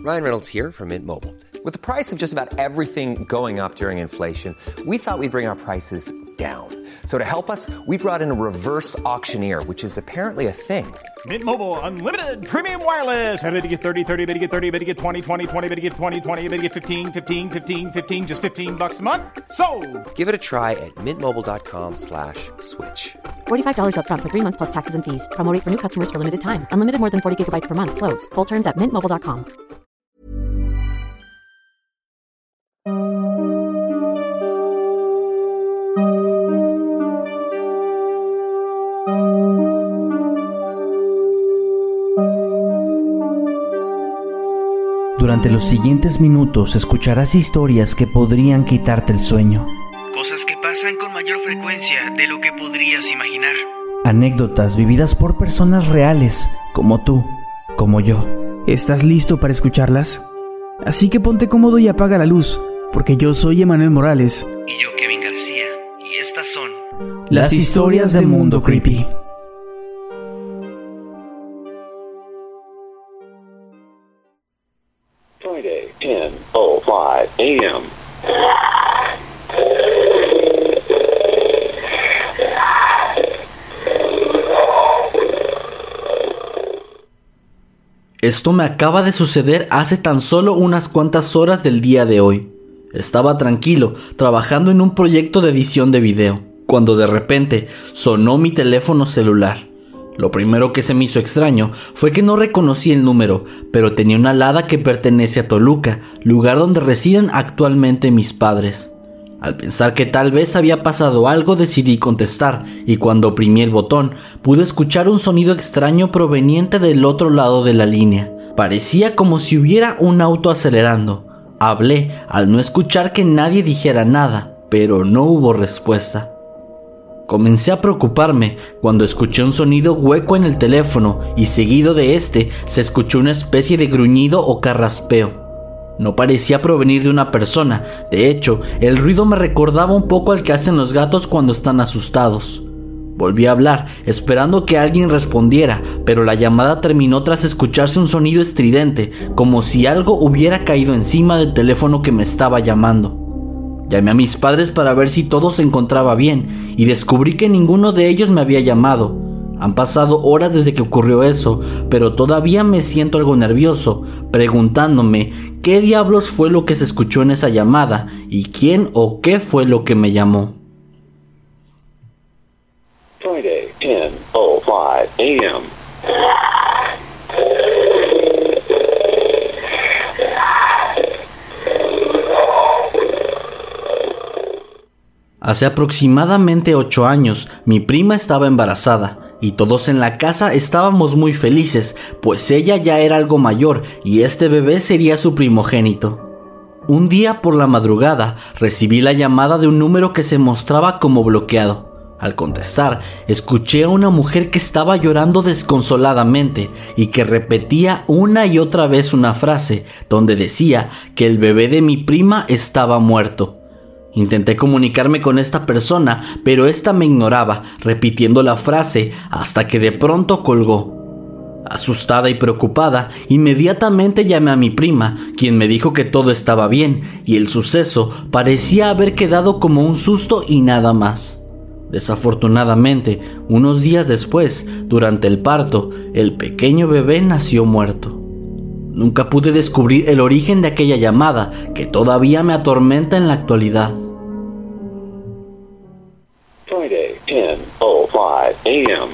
Ryan Reynolds here from Mint Mobile. With the price of just about everything going up during inflation, we thought we'd bring our prices down. So to help us, we brought in a reverse auctioneer, which is apparently a thing. Mint Mobile Unlimited Premium Wireless. How to get 30, 30, bit to get 30, bit to get 20, 20, 20, bit to get 20, 20, bit to get 15, 15, 15, 15, just $15 a month? Sold! Give it a try at mintmobile.com/switch. $45 up front for 3 months plus taxes and fees. Promo rate for new customers for limited time. Unlimited more than 40 gigabytes per month. Slows full terms at mintmobile.com. Durante los siguientes minutos escucharás historias que podrían quitarte el sueño. Cosas que pasan con mayor frecuencia de lo que podrías imaginar. Anécdotas vividas por personas reales, como tú, como yo. ¿Estás listo para escucharlas? Así que ponte cómodo y apaga la luz, porque yo soy Emanuel Morales. Y yo, Kevin García. Y estas son... las historias de Mundo Creepy. Friday, 10:05 a.m. Esto me acaba de suceder hace tan solo unas cuantas horas del día de hoy. Estaba tranquilo, trabajando en un proyecto de edición de video, cuando de repente sonó mi teléfono celular. Lo primero que se me hizo extraño fue que no reconocí el número, pero tenía una alada que pertenece a Toluca, lugar donde residen actualmente mis padres. Al pensar que tal vez había pasado algo, decidí contestar, y cuando oprimí el botón, pude escuchar un sonido extraño proveniente del otro lado de la línea. Parecía como si hubiera un auto acelerando. Hablé al no escuchar que nadie dijera nada, pero no hubo respuesta. Comencé a preocuparme cuando escuché un sonido hueco en el teléfono y seguido de este se escuchó una especie de gruñido o carraspeo. No parecía provenir de una persona. De hecho, el ruido me recordaba un poco al que hacen los gatos cuando están asustados. Volví a hablar, esperando que alguien respondiera, pero la llamada terminó tras escucharse un sonido estridente, como si algo hubiera caído encima del teléfono que me estaba llamando. Llamé a mis padres para ver si todo se encontraba bien, y descubrí que ninguno de ellos me había llamado. Han pasado horas desde que ocurrió eso, pero todavía me siento algo nervioso, preguntándome qué diablos fue lo que se escuchó en esa llamada y quién o qué fue lo que me llamó. Friday, 10:05 a.m. Hace aproximadamente 8 años, mi prima estaba embarazada. Y todos en la casa estábamos muy felices, pues ella ya era algo mayor y este bebé sería su primogénito. Un día por la madrugada recibí la llamada de un número que se mostraba como bloqueado. Al contestar, escuché a una mujer que estaba llorando desconsoladamente y que repetía una y otra vez una frase donde decía que el bebé de mi prima estaba muerto. Intenté comunicarme con esta persona, pero esta me ignoraba, repitiendo la frase hasta que de pronto colgó. Asustada y preocupada, inmediatamente llamé a mi prima, quien me dijo que todo estaba bien y el suceso parecía haber quedado como un susto y nada más. Desafortunadamente, unos días después, durante el parto, el pequeño bebé nació muerto. Nunca pude descubrir el origen de aquella llamada, que todavía me atormenta en la actualidad. Friday, 10:05 a.m.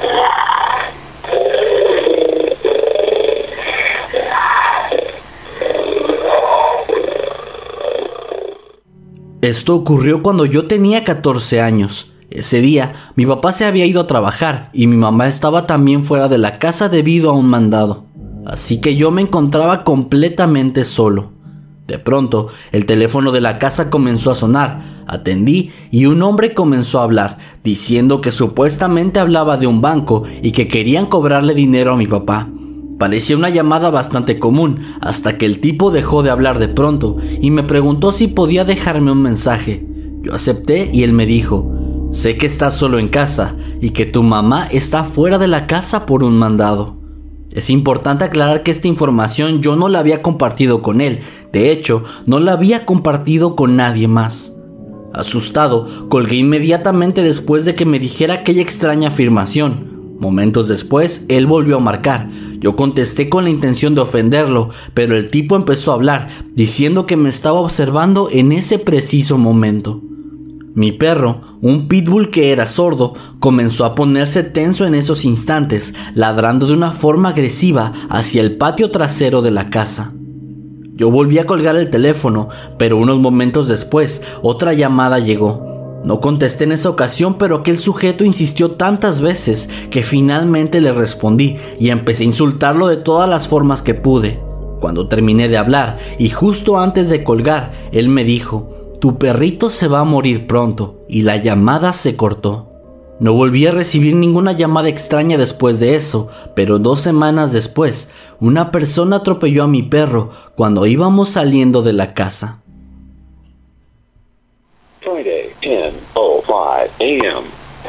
Esto ocurrió cuando yo tenía 14 años. Ese día, mi papá se había ido a trabajar y mi mamá estaba también fuera de la casa debido a un mandado. Así que yo me encontraba completamente solo. De pronto, el teléfono de la casa comenzó a sonar. Atendí y un hombre comenzó a hablar, diciendo que supuestamente hablaba de un banco y que querían cobrarle dinero a mi papá. Parecía una llamada bastante común, hasta que el tipo dejó de hablar de pronto y me preguntó si podía dejarme un mensaje. Yo acepté y él me dijo: sé que estás solo en casa y que tu mamá está fuera de la casa por un mandado. Es importante aclarar que esta información yo no la había compartido con él. De hecho, no la había compartido con nadie más. Asustado, colgué inmediatamente después de que me dijera aquella extraña afirmación. Momentos después, él volvió a marcar. Yo contesté con la intención de ofenderlo, pero el tipo empezó a hablar, diciendo que me estaba observando en ese preciso momento. Mi perro, un pitbull que era sordo, comenzó a ponerse tenso en esos instantes, ladrando de una forma agresiva hacia el patio trasero de la casa. Yo volví a colgar el teléfono, pero unos momentos después, otra llamada llegó. No contesté en esa ocasión, pero aquel sujeto insistió tantas veces que finalmente le respondí y empecé a insultarlo de todas las formas que pude. Cuando terminé de hablar y justo antes de colgar, él me dijo: «Tu perrito se va a morir pronto», y la llamada se cortó. No volví a recibir ninguna llamada extraña después de eso, pero 2 semanas después, una persona atropelló a mi perro cuando íbamos saliendo de la casa. Friday, 10:05 a.m.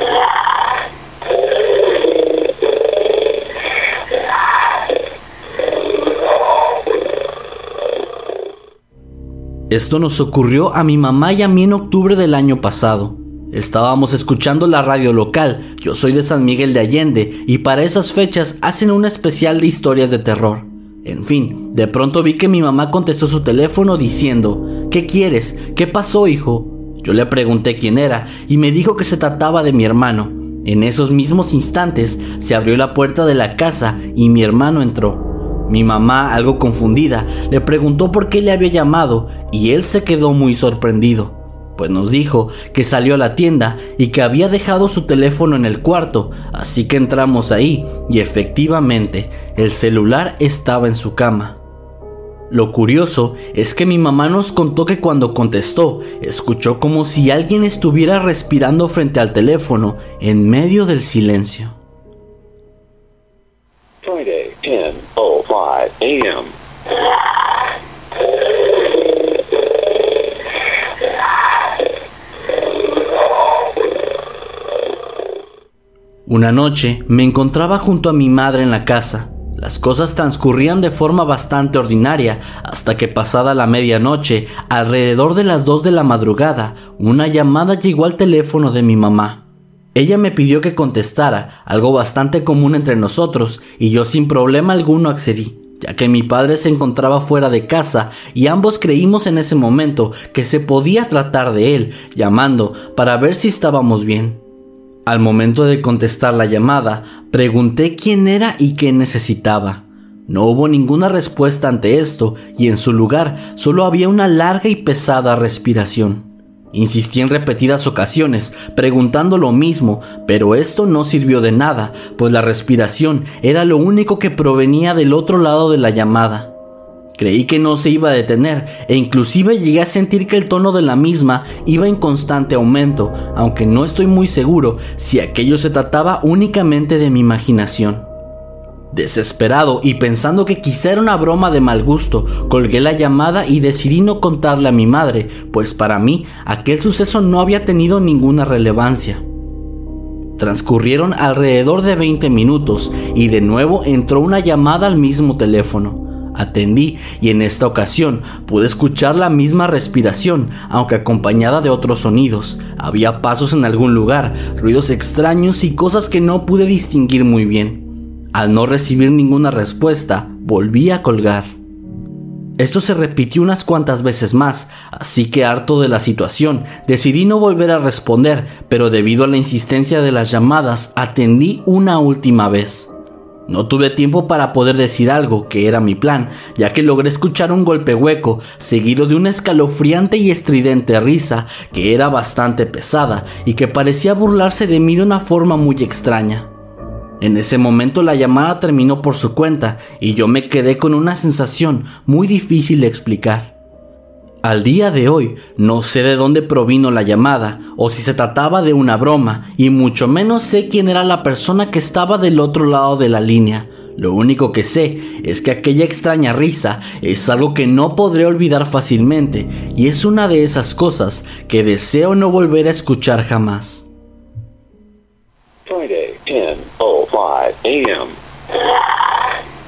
Esto nos ocurrió a mi mamá y a mí en octubre del año pasado. Estábamos escuchando la radio local, yo soy de San Miguel de Allende, y para esas fechas hacen un especial de historias de terror. En fin, de pronto vi que mi mamá contestó su teléfono diciendo: «¿Qué quieres? ¿Qué pasó, hijo?». Yo le pregunté quién era y me dijo que se trataba de mi hermano. En esos mismos instantes se abrió la puerta de la casa y mi hermano entró. Mi mamá, algo confundida, le preguntó por qué le había llamado y él se quedó muy sorprendido, pues nos dijo que salió a la tienda y que había dejado su teléfono en el cuarto, así que entramos ahí y efectivamente el celular estaba en su cama. Lo curioso es que mi mamá nos contó que cuando contestó, escuchó como si alguien estuviera respirando frente al teléfono en medio del silencio. Friday, 10:05 a.m. Una noche me encontraba junto a mi madre en la casa. Las cosas transcurrían de forma bastante ordinaria hasta que pasada la medianoche, alrededor de las 2 de la madrugada, una llamada llegó al teléfono de mi mamá. Ella me pidió que contestara, algo bastante común entre nosotros, y yo sin problema alguno accedí, ya que mi padre se encontraba fuera de casa y ambos creímos en ese momento que se podía tratar de él, llamando para ver si estábamos bien. Al momento de contestar la llamada, pregunté quién era y qué necesitaba. No hubo ninguna respuesta ante esto y en su lugar solo había una larga y pesada respiración. Insistí en repetidas ocasiones, preguntando lo mismo, pero esto no sirvió de nada, pues la respiración era lo único que provenía del otro lado de la llamada. Creí que no se iba a detener e inclusive llegué a sentir que el tono de la misma iba en constante aumento, aunque no estoy muy seguro si aquello se trataba únicamente de mi imaginación. Desesperado y pensando que quizá era una broma de mal gusto, colgué la llamada y decidí no contarle a mi madre, pues para mí aquel suceso no había tenido ninguna relevancia. Transcurrieron alrededor de 20 minutos y de nuevo entró una llamada al mismo teléfono. Atendí y en esta ocasión pude escuchar la misma respiración, aunque acompañada de otros sonidos. Había pasos en algún lugar, ruidos extraños y cosas que no pude distinguir muy bien. Al no recibir ninguna respuesta, volví a colgar. Esto se repitió unas cuantas veces más, así que harto de la situación, decidí no volver a responder, pero debido a la insistencia de las llamadas, atendí una última vez. No tuve tiempo para poder decir algo, que era mi plan, ya que logré escuchar un golpe hueco, seguido de una escalofriante y estridente risa, que era bastante pesada y que parecía burlarse de mí de una forma muy extraña. En ese momento la llamada terminó por su cuenta y yo me quedé con una sensación muy difícil de explicar. Al día de hoy no sé de dónde provino la llamada o si se trataba de una broma y mucho menos sé quién era la persona que estaba del otro lado de la línea. Lo único que sé es que aquella extraña risa es algo que no podré olvidar fácilmente y es una de esas cosas que deseo no volver a escuchar jamás. Friday, 10:05 a.m.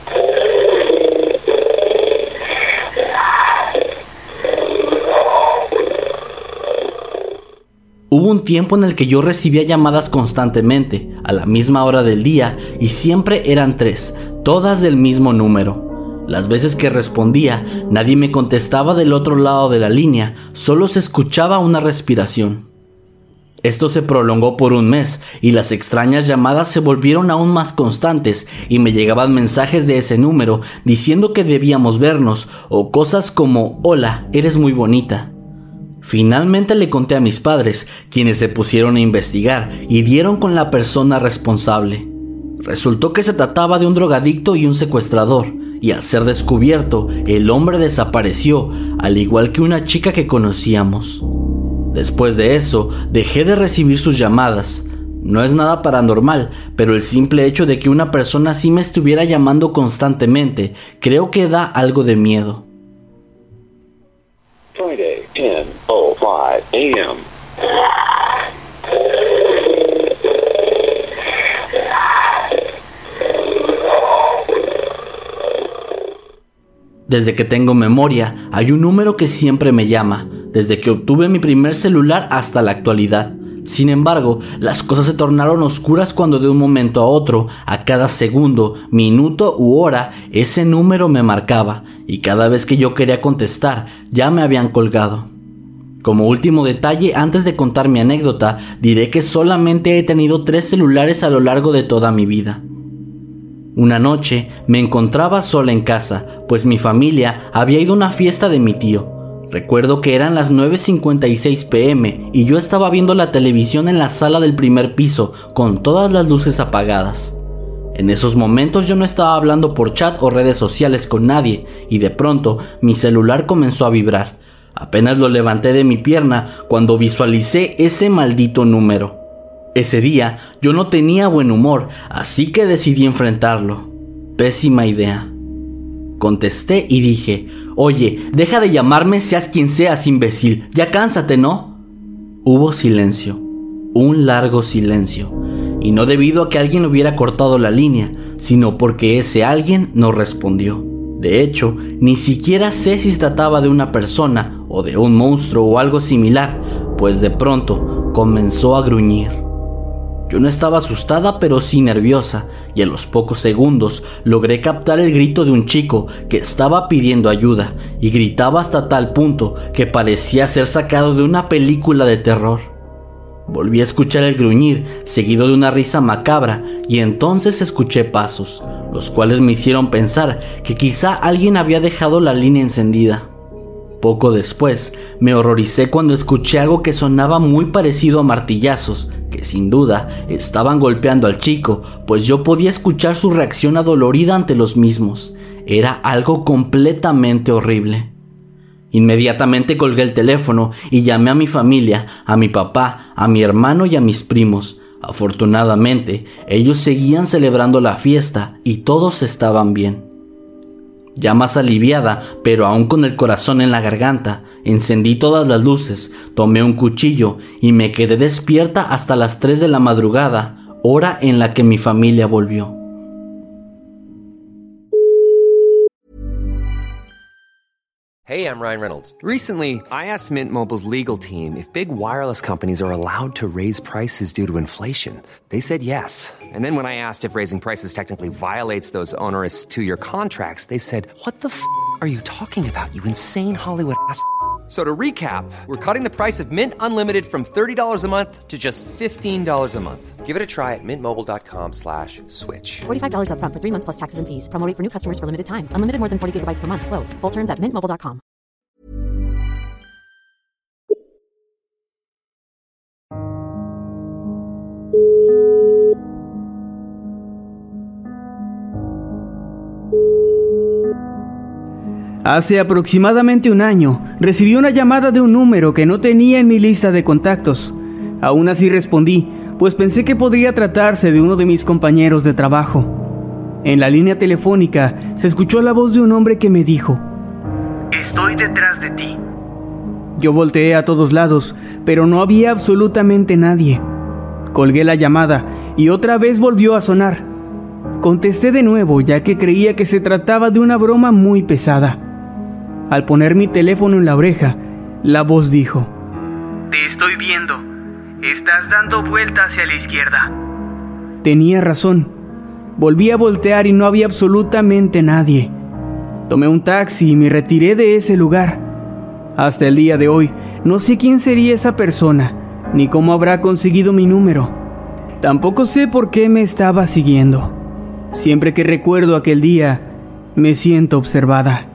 Hubo un tiempo en el que yo recibía llamadas constantemente, a la misma hora del día, y siempre eran 3, todas del mismo número. Las veces que respondía, nadie me contestaba del otro lado de la línea, solo se escuchaba una respiración. Esto se prolongó por un mes, y las extrañas llamadas se volvieron aún más constantes, y me llegaban mensajes de ese número diciendo que debíamos vernos, o cosas como: hola, eres muy bonita. Finalmente le conté a mis padres, quienes se pusieron a investigar y dieron con la persona responsable. Resultó que se trataba de un drogadicto y un secuestrador, y al ser descubierto, el hombre desapareció, al igual que una chica que conocíamos. Después de eso, dejé de recibir sus llamadas. No es nada paranormal, pero el simple hecho de que una persona así me estuviera llamando constantemente, creo que da algo de miedo. Friday, 10:05 a.m. Desde que tengo memoria, hay un número que siempre me llama, desde que obtuve mi primer celular hasta la actualidad. Sin embargo, las cosas se tornaron oscuras cuando de un momento a otro, a cada segundo, minuto u hora, ese número me marcaba, y cada vez que yo quería contestar, ya me habían colgado. Como último detalle, antes de contar mi anécdota, diré que solamente he tenido 3 celulares a lo largo de toda mi vida. Una noche me encontraba sola en casa, pues mi familia había ido a una fiesta de mi tío. Recuerdo que eran las 9:56 p.m. y yo estaba viendo la televisión en la sala del primer piso con todas las luces apagadas. En esos momentos yo no estaba hablando por chat o redes sociales con nadie y de pronto mi celular comenzó a vibrar. Apenas lo levanté de mi pierna cuando visualicé ese maldito número. Ese día yo no tenía buen humor, así que decidí enfrentarlo. Pésima idea. Contesté y dije: oye, deja de llamarme seas quien seas, imbécil, ya cánsate, ¿no? Hubo silencio, un largo silencio, y no debido a que alguien hubiera cortado la línea, sino porque ese alguien no respondió. De hecho, ni siquiera sé si se trataba de una persona o de un monstruo o algo similar, pues de pronto comenzó a gruñir. Yo no estaba asustada, pero sí nerviosa, y a los pocos segundos logré captar el grito de un chico que estaba pidiendo ayuda, y gritaba hasta tal punto que parecía ser sacado de una película de terror. Volví a escuchar el gruñir, seguido de una risa macabra, y entonces escuché pasos, los cuales me hicieron pensar que quizá alguien había dejado la línea encendida. Poco después, me horroricé cuando escuché algo que sonaba muy parecido a martillazos, que sin duda estaban golpeando al chico, pues yo podía escuchar su reacción adolorida ante los mismos. Era algo completamente horrible. Inmediatamente colgué el teléfono y llamé a mi familia, a mi papá, a mi hermano y a mis primos. Afortunadamente, ellos seguían celebrando la fiesta y todos estaban bien. Ya más aliviada, pero aún con el corazón en la garganta, encendí todas las luces, tomé un cuchillo y me quedé despierta hasta las 3 de la madrugada, hora en la que mi familia volvió. Hey, I'm Ryan Reynolds. Recently, I asked Mint Mobile's legal team if big wireless companies are allowed to raise prices due to inflation. They said yes. And then when I asked if raising prices technically violates those onerous 2-year contracts, they said, "What the f*** are you talking about, you insane Hollywood ass?" So to recap, we're cutting the price of Mint Unlimited from $30 a month to just $15 a month. Give it a try at mintmobile.com/switch. $45 up front for 3 months plus taxes and fees. Promo rate for new customers for limited time. Unlimited more than 40 gigabytes per month. Slows full terms at mintmobile.com. Hace aproximadamente un año, recibí una llamada de un número que no tenía en mi lista de contactos. Aún así respondí, pues pensé que podría tratarse de uno de mis compañeros de trabajo. En la línea telefónica se escuchó la voz de un hombre que me dijo: "Estoy detrás de ti". Yo volteé a todos lados, pero no había absolutamente nadie. Colgué la llamada y otra vez volvió a sonar. Contesté de nuevo, ya que creía que se trataba de una broma muy pesada. Al poner mi teléfono en la oreja, la voz dijo: "Te estoy viendo. Estás dando vuelta hacia la izquierda. Tenía razón. Volví a voltear y no había absolutamente nadie. Tomé un taxi y me retiré de ese lugar. Hasta el día de hoy, no sé quién sería esa persona, ni cómo habrá conseguido mi número. Tampoco sé por qué me estaba siguiendo. Siempre que recuerdo aquel día, me siento observada.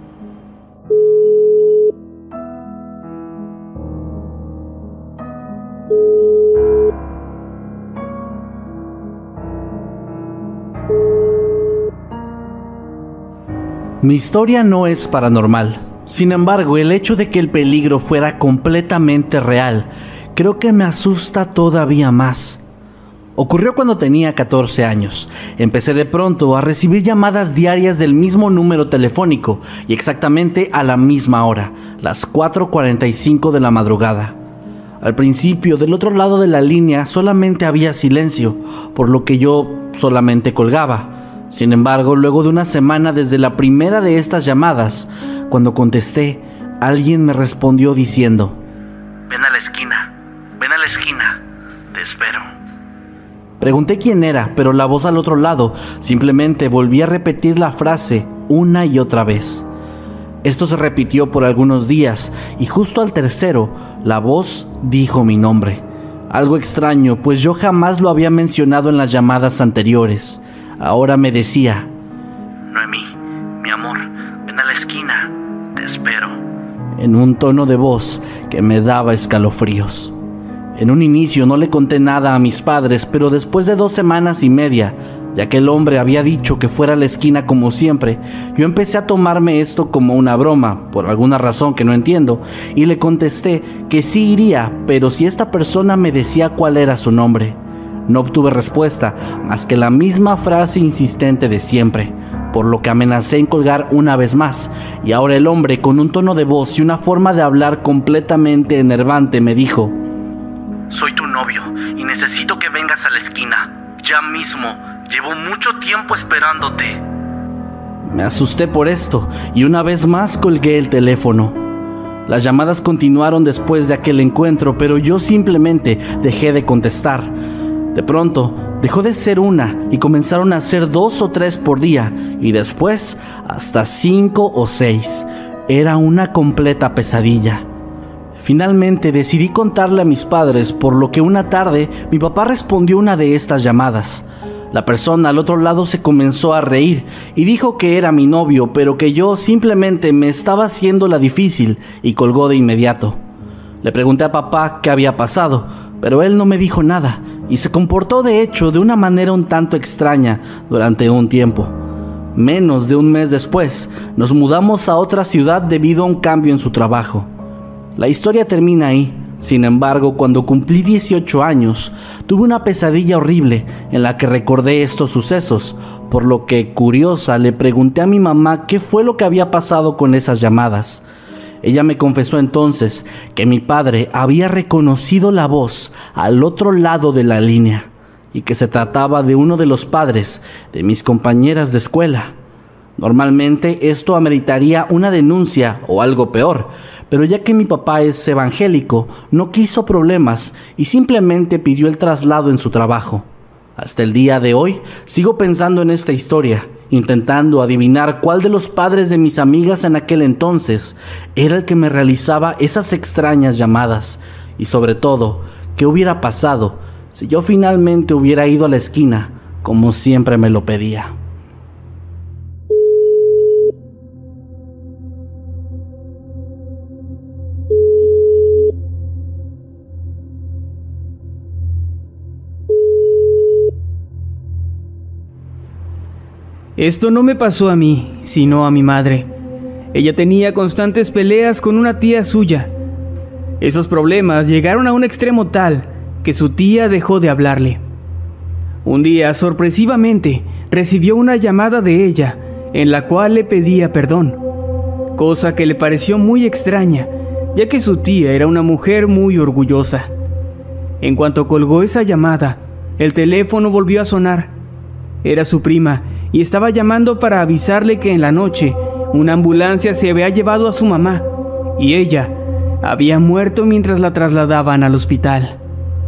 Mi historia no es paranormal. Sin embargo, el hecho de que el peligro fuera completamente real, creo que me asusta todavía más. Ocurrió cuando tenía 14 años. Empecé de pronto a recibir llamadas diarias del mismo número telefónico y exactamente a la misma hora, las 4:45 de la madrugada. Al principio, del otro lado de la línea solamente había silencio, por lo que yo solamente colgaba. Sin embargo, luego de una semana desde la primera de estas llamadas, cuando contesté, alguien me respondió diciendo: ven a la esquina, te espero. Pregunté quién era, pero la voz al otro lado simplemente volvía a repetir la frase una y otra vez. Esto se repitió por algunos días y justo al tercero, la voz dijo mi nombre. Algo extraño, pues yo jamás lo había mencionado en las llamadas anteriores. Ahora me decía: Noemí, mi amor, ven a la esquina, te espero. En un tono de voz que me daba escalofríos. En un inicio no le conté nada a mis padres, pero después de 2 semanas y media, ya que el hombre había dicho que fuera a la esquina como siempre, yo empecé a tomarme esto como una broma, por alguna razón que no entiendo, y le contesté que sí iría, pero si esta persona me decía cuál era su nombre. No obtuve respuesta, más que la misma frase insistente de siempre, por lo que amenacé en colgar una vez más, y ahora el hombre, con un tono de voz y una forma de hablar completamente enervante, me dijo: soy tu novio y necesito que vengas a la esquina, ya mismo, llevo mucho tiempo esperándote. Me asusté por esto, y una vez más colgué el teléfono. Las llamadas continuaron después de aquel encuentro, pero yo simplemente dejé de contestar. De pronto, dejó de ser una y comenzaron a ser 2 o 3 por día y después hasta 5 o 6. Era una completa pesadilla. Finalmente decidí contarle a mis padres, por lo que una tarde mi papá respondió una de estas llamadas. La persona al otro lado se comenzó a reír y dijo que era mi novio, pero que yo simplemente me estaba haciendo la difícil y colgó de inmediato. Le pregunté a papá qué había pasado, pero él no me dijo nada y se comportó de hecho de una manera un tanto extraña durante un tiempo. Menos de un mes después, nos mudamos a otra ciudad debido a un cambio en su trabajo. La historia termina ahí. Sin embargo, cuando cumplí 18 años, tuve una pesadilla horrible en la que recordé estos sucesos, por lo que, curiosa, le pregunté a mi mamá qué fue lo que había pasado con esas llamadas. Ella me confesó entonces que mi padre había reconocido la voz al otro lado de la línea y que se trataba de uno de los padres de mis compañeras de escuela. Normalmente esto ameritaría una denuncia o algo peor, pero ya que mi papá es evangélico, no quiso problemas y simplemente pidió el traslado en su trabajo. Hasta el día de hoy sigo pensando en esta historia, intentando adivinar cuál de los padres de mis amigas en aquel entonces era el que me realizaba esas extrañas llamadas y sobre todo, qué hubiera pasado si yo finalmente hubiera ido a la esquina como siempre me lo pedía. Esto no me pasó a mí, sino a mi madre. Ella tenía constantes peleas con una tía suya. Esos problemas llegaron a un extremo tal que su tía dejó de hablarle. Un día, sorpresivamente, recibió una llamada de ella en la cual le pedía perdón, cosa que le pareció muy extraña, ya que su tía era una mujer muy orgullosa. En cuanto colgó esa llamada, el teléfono volvió a sonar. Era su prima y estaba llamando para avisarle que en la noche una ambulancia se había llevado a su mamá y ella había muerto mientras la trasladaban al hospital.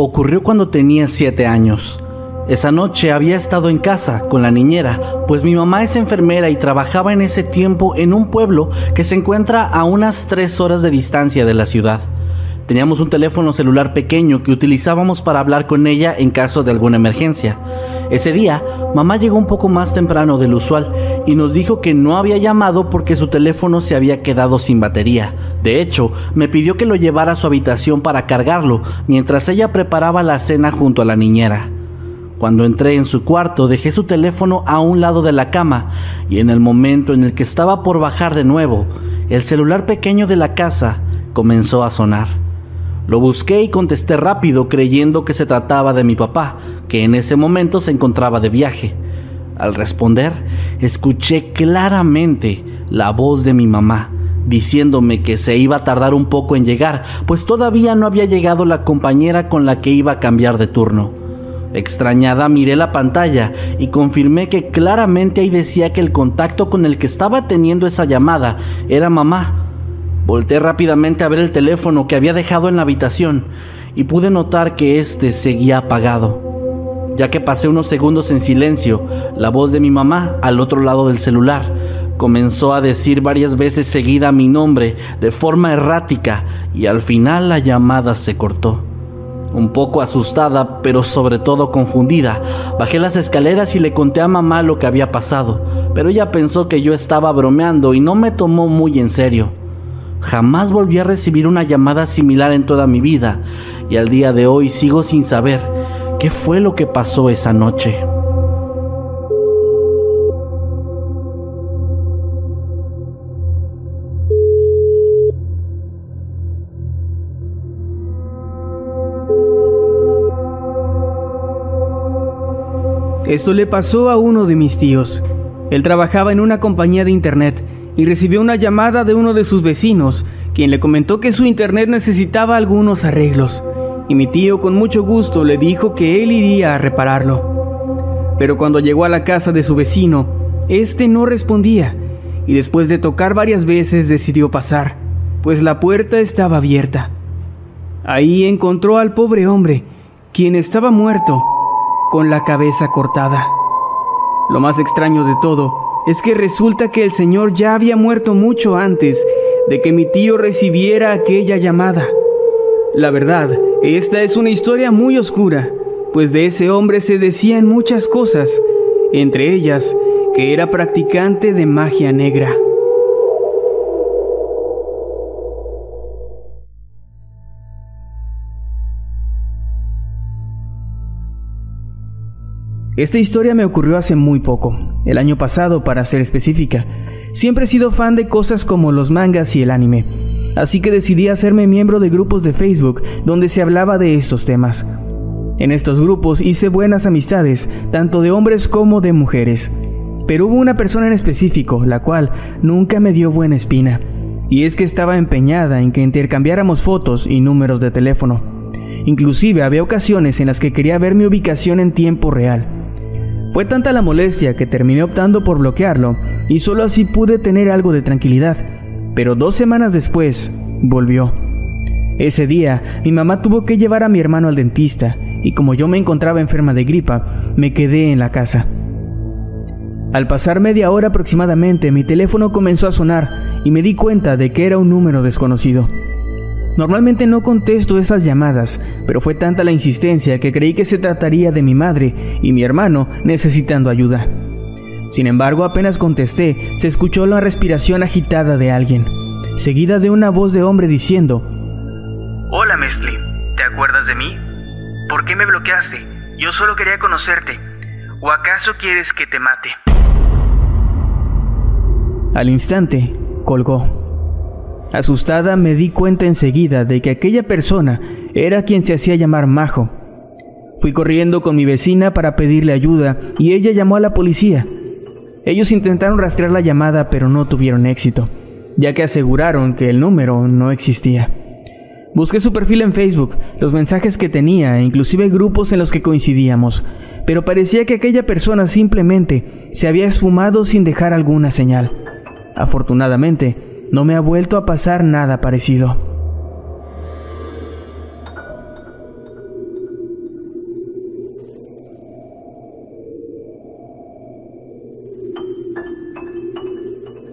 ocurrió cuando tenía 7 años. Esa noche había estado en casa con la niñera, pues mi mamá es enfermera y trabajaba en ese tiempo en un pueblo que se encuentra a unas 3 horas de distancia de la ciudad. Teníamos un teléfono celular pequeño que utilizábamos para hablar con ella en caso de alguna emergencia. Ese día, mamá llegó un poco más temprano del usual y nos dijo que no había llamado porque su teléfono se había quedado sin batería. De hecho, me pidió que lo llevara a su habitación para cargarlo mientras ella preparaba la cena junto a la niñera. Cuando entré en su cuarto, dejé su teléfono a un lado de la cama y en el momento en el que estaba por bajar de nuevo, el celular pequeño de la casa comenzó a sonar. Lo busqué y contesté rápido creyendo que se trataba de mi papá, que en ese momento se encontraba de viaje. Al responder, escuché claramente la voz de mi mamá, diciéndome que se iba a tardar un poco en llegar, pues todavía no había llegado la compañera con la que iba a cambiar de turno. Extrañada miré la pantalla y confirmé que claramente ahí decía que el contacto con el que estaba teniendo esa llamada era mamá. Volté rápidamente a ver el teléfono que había dejado en la habitación y pude notar que este seguía apagado. Ya que pasé unos segundos en silencio, la voz de mi mamá al otro lado del celular comenzó a decir varias veces seguida mi nombre de forma errática y al final la llamada se cortó. Un poco asustada, pero sobre todo confundida, bajé las escaleras y le conté a mamá lo que había pasado, pero ella pensó que yo estaba bromeando y no me tomó muy en serio. Jamás volví a recibir una llamada similar en toda mi vida y al día de hoy sigo sin saber qué fue lo que pasó esa noche. Esto le pasó a uno de mis tíos. Él trabajaba en una compañía de internet y recibió una llamada de uno de sus vecinos, quien le comentó que su internet necesitaba algunos arreglos, y mi tío con mucho gusto le dijo que él iría a repararlo. Pero cuando llegó a la casa de su vecino, este no respondía, y después de tocar varias veces decidió pasar, pues la puerta estaba abierta. Ahí encontró al pobre hombre, quien estaba muerto, con la cabeza cortada. Lo más extraño de todo es que resulta que el señor ya había muerto mucho antes de que mi tío recibiera aquella llamada. La verdad, esta es una historia muy oscura, pues de ese hombre se decían muchas cosas, entre ellas que era practicante de magia negra. Esta historia me ocurrió hace muy poco, el año pasado para ser específica. Siempre he sido fan de cosas como los mangas y el anime, así que decidí hacerme miembro de grupos de Facebook donde se hablaba de estos temas. En estos grupos hice buenas amistades, tanto de hombres como de mujeres. Pero hubo una persona en específico, la cual nunca me dio buena espina, y es que estaba empeñada en que intercambiáramos fotos y números de teléfono. Inclusive había ocasiones en las que quería ver mi ubicación en tiempo real. Fue tanta la molestia que terminé optando por bloquearlo y solo así pude tener algo de tranquilidad, pero 2 semanas después volvió. Ese día mi mamá tuvo que llevar a mi hermano al dentista y como yo me encontraba enferma de gripa, me quedé en la casa. Al pasar media hora aproximadamente, mi teléfono comenzó a sonar y me di cuenta de que era un número desconocido. Normalmente no contesto esas llamadas, pero fue tanta la insistencia que creí que se trataría de mi madre y mi hermano necesitando ayuda. Sin embargo, apenas contesté, se escuchó la respiración agitada de alguien, seguida de una voz de hombre diciendo: Hola, Mesli, ¿te acuerdas de mí? ¿Por qué me bloqueaste? Yo solo quería conocerte. ¿O acaso quieres que te mate? Al instante, colgó. Asustada me di cuenta enseguida de que aquella persona era quien se hacía llamar Majo. Fui corriendo con mi vecina para pedirle ayuda y ella llamó a la policía. Ellos intentaron rastrear la llamada pero no tuvieron éxito, ya que aseguraron que el número no existía. Busqué su perfil en Facebook, los mensajes que tenía e inclusive grupos en los que coincidíamos, pero parecía que aquella persona simplemente se había esfumado sin dejar alguna señal. Afortunadamente, no me ha vuelto a pasar nada parecido.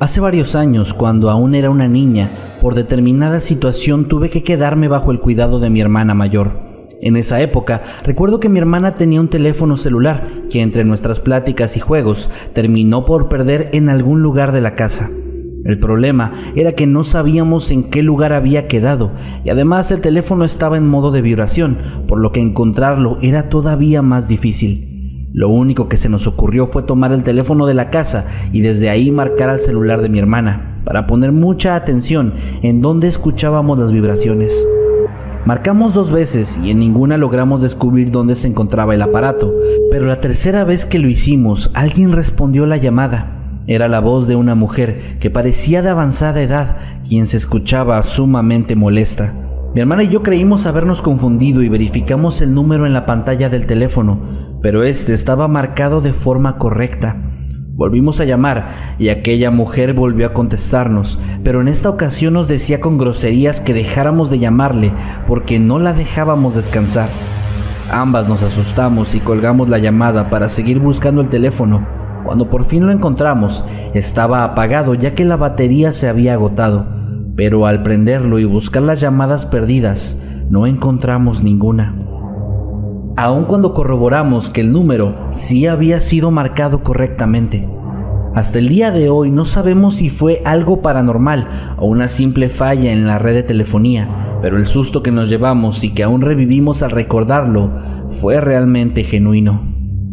Hace varios años, cuando aún era una niña, por determinada situación tuve que quedarme bajo el cuidado de mi hermana mayor. En esa época, recuerdo que mi hermana tenía un teléfono celular que entre nuestras pláticas y juegos terminó por perder en algún lugar de la casa. El problema era que no sabíamos en qué lugar había quedado y además el teléfono estaba en modo de vibración, por lo que encontrarlo era todavía más difícil. Lo único que se nos ocurrió fue tomar el teléfono de la casa y desde ahí marcar al celular de mi hermana, para poner mucha atención en dónde escuchábamos las vibraciones. Marcamos 2 veces y en ninguna logramos descubrir dónde se encontraba el aparato, pero la tercera vez que lo hicimos, alguien respondió la llamada. Era la voz de una mujer que parecía de avanzada edad, quien se escuchaba sumamente molesta. Mi hermana y yo creímos habernos confundido y verificamos el número en la pantalla del teléfono, pero este estaba marcado de forma correcta. Volvimos a llamar y aquella mujer volvió a contestarnos, pero en esta ocasión nos decía con groserías que dejáramos de llamarle porque no la dejábamos descansar. Ambas nos asustamos y colgamos la llamada para seguir buscando el teléfono. Cuando por fin lo encontramos, estaba apagado ya que la batería se había agotado, pero al prenderlo y buscar las llamadas perdidas, no encontramos ninguna. Aun cuando corroboramos que el número sí había sido marcado correctamente. Hasta el día de hoy no sabemos si fue algo paranormal o una simple falla en la red de telefonía, pero el susto que nos llevamos y que aún revivimos al recordarlo fue realmente genuino.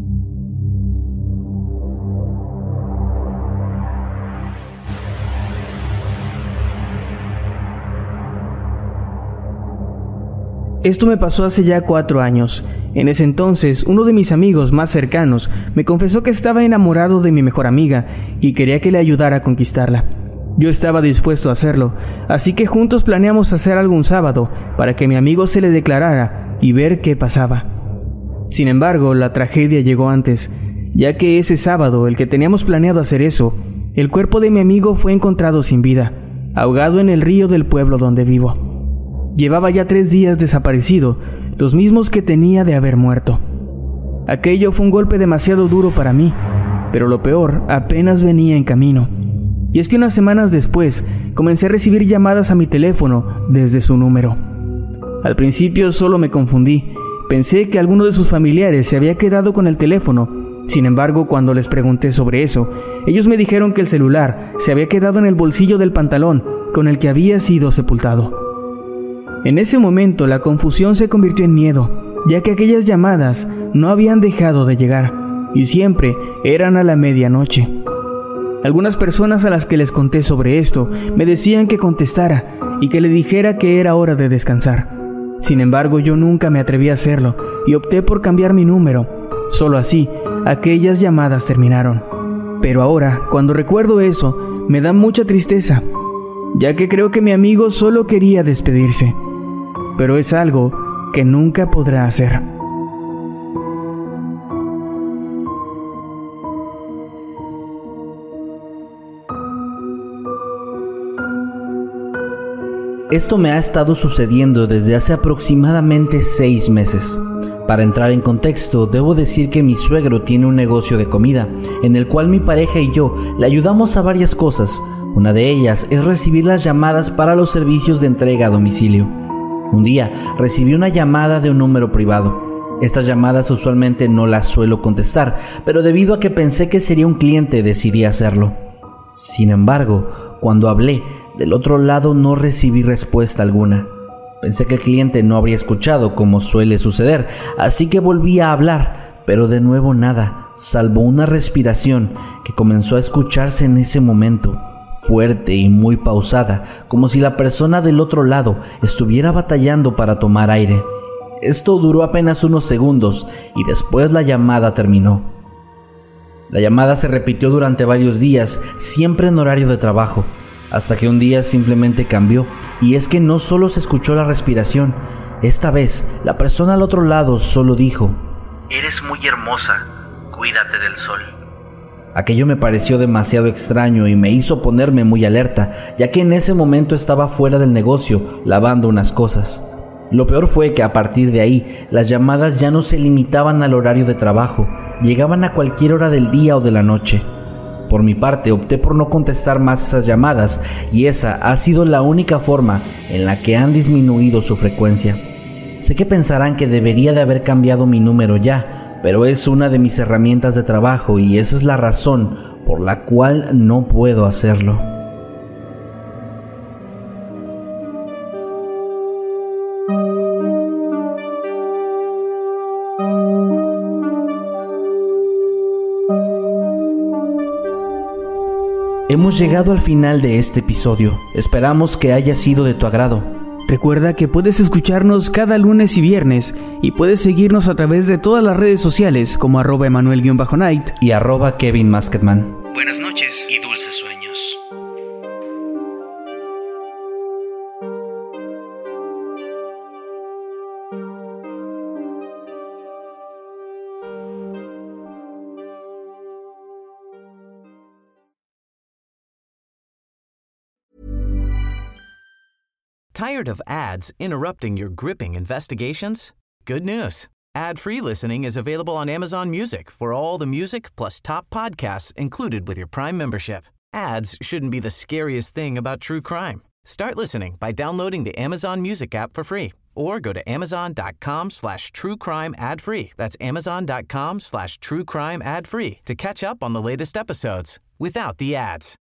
Esto me pasó hace ya 4 años. En ese entonces, uno de mis amigos más cercanos me confesó que estaba enamorado de mi mejor amiga y quería que le ayudara a conquistarla. Yo estaba dispuesto a hacerlo, así que juntos planeamos hacer algo un sábado para que mi amigo se le declarara y ver qué pasaba. Sin embargo, la tragedia llegó antes, ya que ese sábado, el que teníamos planeado hacer eso, el cuerpo de mi amigo fue encontrado sin vida, ahogado en el río del pueblo donde vivo. Llevaba ya 3 días desaparecido, los mismos que tenía de haber muerto. Aquello fue un golpe demasiado duro para mí, pero lo peor apenas venía en camino. Y es que unas semanas después, comencé a recibir llamadas a mi teléfono desde su número. Al principio solo me confundí, pensé que alguno de sus familiares se había quedado con el teléfono. Sin embargo, cuando les pregunté sobre eso, ellos me dijeron que el celular se había quedado en el bolsillo del pantalón con el que había sido sepultado. En ese momento la confusión se convirtió en miedo, ya que aquellas llamadas no habían dejado de llegar, y siempre eran a la medianoche. Algunas personas a las que les conté sobre esto me decían que contestara y que le dijera que era hora de descansar. Sin embargo, yo nunca me atreví a hacerlo y opté por cambiar mi número. Solo así, aquellas llamadas terminaron. Pero ahora, cuando recuerdo eso, me da mucha tristeza, ya que creo que mi amigo solo quería despedirse. Pero es algo que nunca podrá hacer. Esto me ha estado sucediendo desde hace aproximadamente 6 meses. Para entrar en contexto, debo decir que mi suegro tiene un negocio de comida, en el cual mi pareja y yo le ayudamos a varias cosas. Una de ellas es recibir las llamadas para los servicios de entrega a domicilio. Un día recibí una llamada de un número privado. Estas llamadas usualmente no las suelo contestar, pero debido a que pensé que sería un cliente decidí hacerlo. Sin embargo, cuando hablé, del otro lado no recibí respuesta alguna. Pensé que el cliente no habría escuchado, como suele suceder, así que volví a hablar, pero de nuevo nada, salvo una respiración que comenzó a escucharse en ese momento, fuerte y muy pausada, como si la persona del otro lado estuviera batallando para tomar aire. Esto duró apenas unos segundos y después la llamada terminó. La llamada se repitió durante varios días, siempre en horario de trabajo, hasta que un día simplemente cambió, y es que no solo se escuchó la respiración, esta vez la persona al otro lado solo dijo: «Eres muy hermosa, cuídate del sol». Aquello me pareció demasiado extraño y me hizo ponerme muy alerta, ya que en ese momento estaba fuera del negocio, lavando unas cosas. Lo peor fue que a partir de ahí, las llamadas ya no se limitaban al horario de trabajo, llegaban a cualquier hora del día o de la noche. Por mi parte, opté por no contestar más esas llamadas y esa ha sido la única forma en la que han disminuido su frecuencia. Sé que pensarán que debería de haber cambiado mi número ya, pero es una de mis herramientas de trabajo y esa es la razón por la cual no puedo hacerlo. Hemos llegado al final de este episodio. Esperamos que haya sido de tu agrado. Recuerda que puedes escucharnos cada lunes y viernes y puedes seguirnos a través de todas las redes sociales como @Emanuel_Night y @Kevin Masketman. Buenas noches y dulces sueños. Tired of ads interrupting your gripping investigations? Good news. Ad-free listening is available on Amazon Music for all the music plus top podcasts included with your Prime membership. Ads shouldn't be the scariest thing about true crime. Start listening by downloading the Amazon Music app for free or go to amazon.com/truecrime ad-free. That's amazon.com/truecrime ad-free to catch up on the latest episodes without the ads.